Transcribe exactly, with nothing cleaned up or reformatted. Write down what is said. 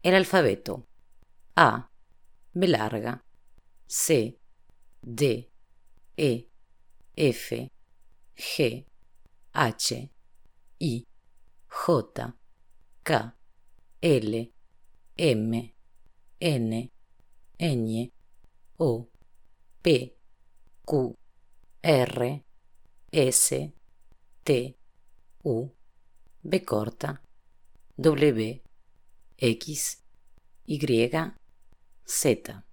El alfabeto: A, B larga, C, D, E, F, G, H, I, J, K, L, M, N, ñ, O, P, Q, R, S, T, U, B corta, W, X, Y, Z.